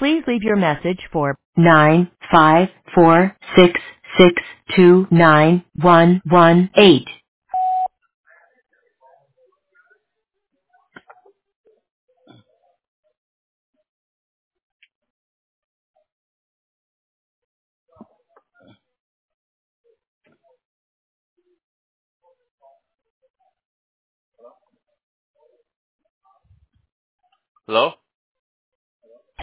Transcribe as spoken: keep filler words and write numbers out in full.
Please leave your message for nine five four six six two nine one one eight. Hello?